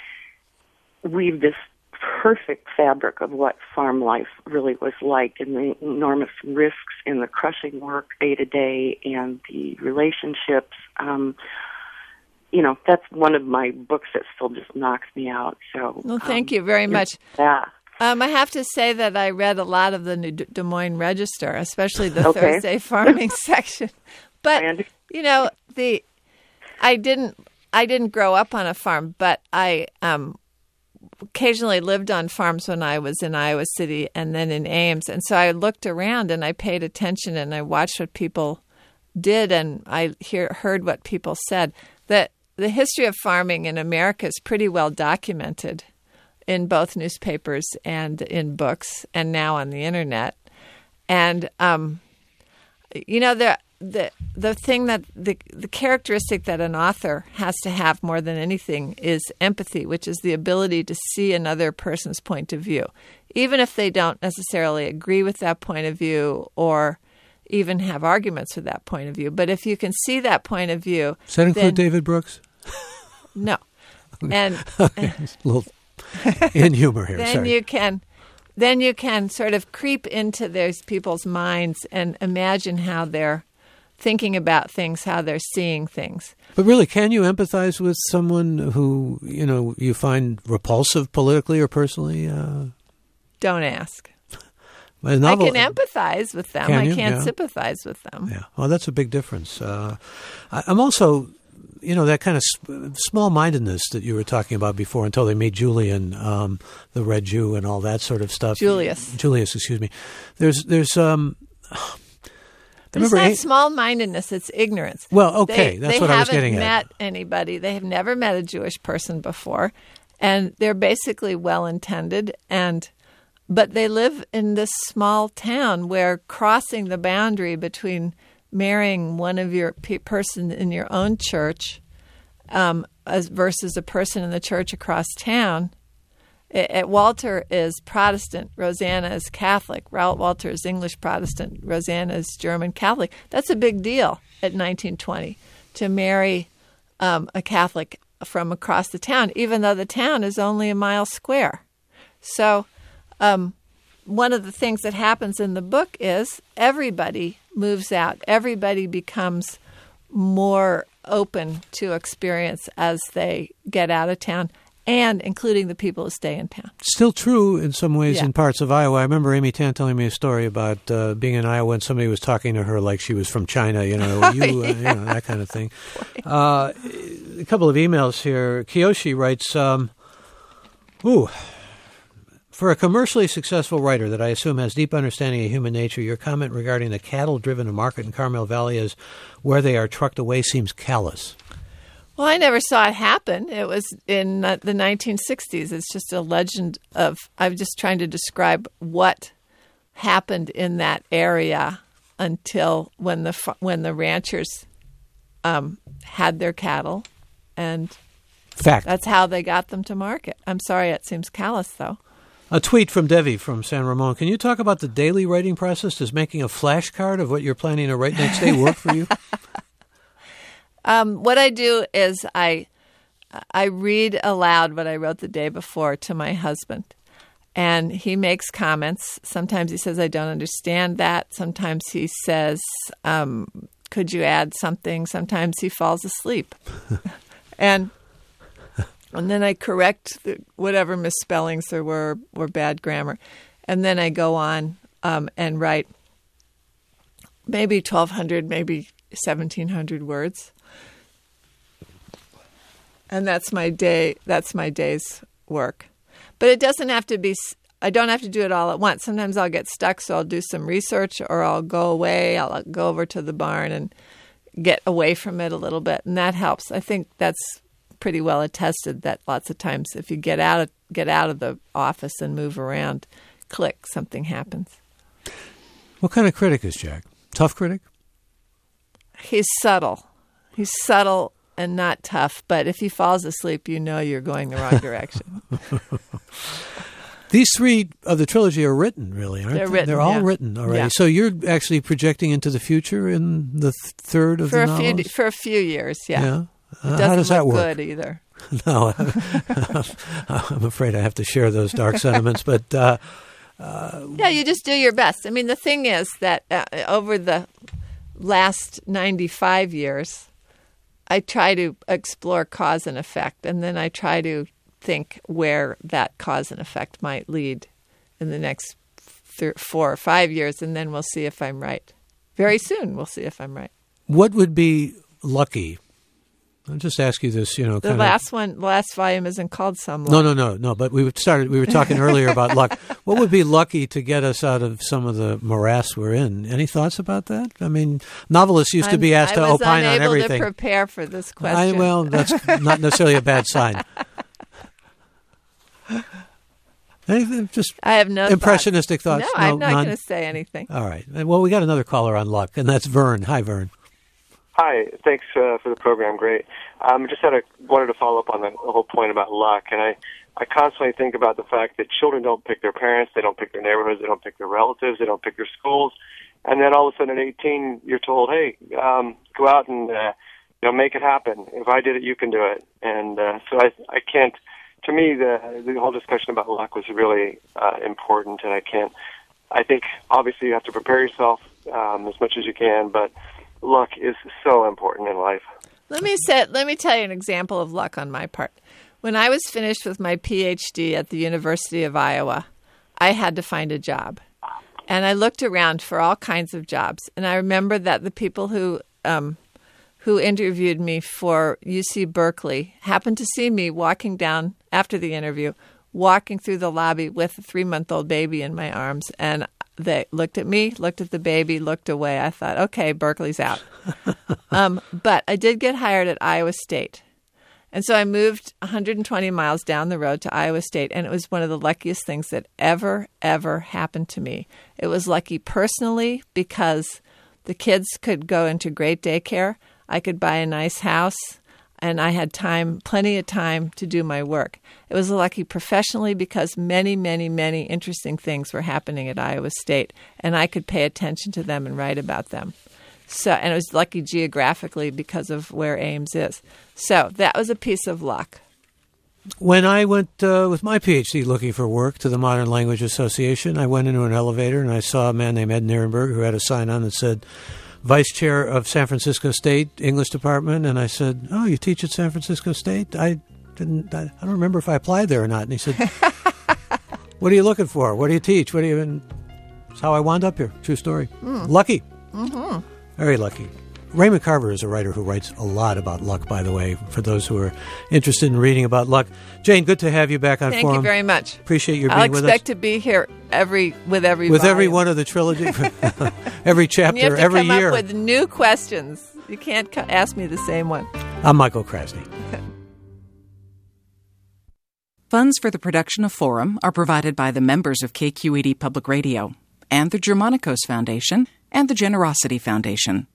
weave this perfect fabric of what farm life really was like, and the enormous risks in the crushing work day to day and the relationships? Um, you know, that's one of my books that still just knocks me out. So, Well, thank um, you very much. Yeah. Um, I have to say that I read a lot of the New Des Moines Register, especially the Okay. Thursday farming section. I But understand. you know, the I didn't I didn't grow up on a farm, but I um, occasionally lived on farms when I was in Iowa City and then in Ames, and so I looked around and I paid attention and I watched what people did, and I hear heard what people said. That the history of farming in America is pretty well documented in both newspapers and in books, and now on the internet. And um, you know, the the the thing that the the characteristic that an author has to have more than anything is empathy, which is the ability to see another person's point of view, even if they don't necessarily agree with that point of view or even have arguments with that point of view. But if you can see that point of view, does that include then, David Brooks? No, and okay. A little in humor here. Then Sorry. you can. Then you can sort of creep into those people's minds and imagine how they're thinking about things, how they're seeing things. But really, can you empathize with someone who, you know, you find repulsive politically or personally? Uh, Don't ask. Novel, I can empathize with them. Can I you? can't Yeah. sympathize with them. Yeah. Well, that's a big difference. Uh, I, I'm also, you know, that kind of sp- small-mindedness that you were talking about before until they made Julian, um, the Red Jew and all that sort of stuff. Julius. Julius, excuse me. There's, there's, um... It's remember, not a- small-mindedness, it's ignorance. Well, okay, they, that's they what I was getting at. They at. haven't met anybody. They have never met a Jewish person before, and they're basically well-intended, and but they live in this small town where crossing the boundary between marrying one of your pe- person in your own church um, as versus a person in the church across town. It, it, Walter is Protestant. Rosanna is Catholic. Raoul Walter is English Protestant. Rosanna is German Catholic. That's a big deal at nineteen twenty to marry um, a Catholic from across the town, even though the town is only a mile square. So um, one of the things that happens in the book is everybody moves out. Everybody becomes more open to experience as they get out of town, and including the people who stay in town. Still true in some ways Yeah. in parts of Iowa. I remember Amy Tan telling me a story about uh, being in Iowa and somebody was talking to her like she was from China, you know, you, uh, you know, that kind of thing. Uh, a couple of emails here. Kiyoshi writes, um, ooh, for a commercially successful writer that I assume has deep understanding of human nature, your comment regarding the cattle driven to market in Carmel Valley as where they are trucked away seems callous. Well, I never saw it happen. It was in uh, the nineteen sixties. It's just a legend of, I'm just trying to describe what happened in that area until when the fa- when the ranchers um, had their cattle, and Fact. that's how they got them to market. I'm sorry, it seems callous, though. A tweet from Devi from San Ramon. Can you talk about the daily writing process? Does making a flashcard of what you're planning to write next day work for you? Um, what I do is I I read aloud what I wrote the day before to my husband, and he makes comments. Sometimes he says, I don't understand that. Sometimes he says, um, could you add something? Sometimes he falls asleep. and and then I correct the, whatever misspellings there were or bad grammar. And then I go on um, and write maybe twelve hundred, maybe seventeen hundred words. And that's my day. That's my day's work. But it doesn't have to be, I don't have to do it all at once. Sometimes I'll get stuck, so I'll do some research, or I'll go away. I'll go over to the barn and get away from it a little bit. And that helps. I think that's pretty well attested that lots of times if you get out of, get out of the office and move around, click, something happens. What kind of critic is Jack? Tough critic? He's subtle. He's subtle and not tough, but if he falls asleep, you know you're going the wrong direction. These three of the trilogy are written, really, aren't They're they? written, They're all yeah. written already. Yeah. So you're actually projecting into the future in the th- third of for the a novels? few for a few years, yeah. Yeah. It Uh, doesn't how does that look work? good either. No, I'm afraid I have to share those dark sentiments, but uh, Yeah, you just do your best. I mean, the thing is that uh, over the last ninety-five years, I try to explore cause and effect, and then I try to think where that cause and effect might lead in the next th- four or five years, and then we'll see if I'm right. Very soon, we'll see if I'm right. what would be lucky? I'll just ask you this, you know, The kind last one, the last volume isn't called Some of. Luck. No, no, no, no. But we started. We were talking earlier about luck. What would be lucky to get us out of some of the morass we're in? Any thoughts about that? I mean, novelists used to be asked I to was opine on unable everything. to prepare for this I, question. Uh, well, that's not necessarily a bad sign. Anything? Just I have no impressionistic thoughts. thoughts. No, I'm not none? going to say anything. All right. Well, we got another caller on luck, and that's Vern. Hi, Vern. Hi. Thanks uh, for the program. Great. Um, just had a wanted to follow up on the whole point about luck, and I, I constantly think about the fact that children don't pick their parents, they don't pick their neighborhoods, they don't pick their relatives, they don't pick their schools, and then all of a sudden at eighteen, you're told, hey, um, go out and uh, you know make it happen. If I did it, you can do it. And uh, so I, I can't. To me, the the whole discussion about luck was really uh, important, and I can't. I think obviously you have to prepare yourself um, as much as you can, but luck is so important in life. Let me set, let me tell you an example of luck on my part. When I was finished with my P H D at the University of Iowa, I had to find a job. And I looked around for all kinds of jobs. And I remember that the people who um, who interviewed me for U C Berkeley happened to see me walking down after the interview, walking through the lobby with a three-month-old baby in my arms. And they looked at me, looked at the baby, looked away. I thought, okay, Berkeley's out. um, but I did get hired at Iowa State. And so I moved one hundred twenty miles down the road to Iowa State, and it was one of the luckiest things that ever, ever happened to me. It was lucky personally because the kids could go into great daycare. I could buy a nice house, and I had time, plenty of time to do my work. It was lucky professionally because many, many, many interesting things were happening at Iowa State, and I could pay attention to them and write about them. So, and it was lucky geographically because of where Ames is. So that was a piece of luck. When I went uh, with my P H D looking for work to the Modern Language Association, I went into an elevator and I saw a man named Ed Nierenberg who had a sign on that said, Vice Chair of San Francisco State English Department. And I said, oh, you teach at San Francisco State? I didn't. I, I don't remember if I applied there or not. And he said, what are you looking for? What do you teach? What do you? And that's how I wound up here. True story. Mm. Lucky. Mm-hmm. Very lucky. Raymond Carver is a writer who writes a lot about luck, by the way, for those who are interested in reading about luck. Jane, good to have you back on Thank Forum. Thank you very much. Appreciate your I'll being with us. I'll expect to be here every with every With volume. every one of the trilogy, every chapter, and you have to every come year. up with new questions. You can't co- ask me the same one. I'm Michael Krasny. Funds for the production of Forum are provided by the members of K Q E D Public Radio and the Germanicos Foundation and the Generosity Foundation.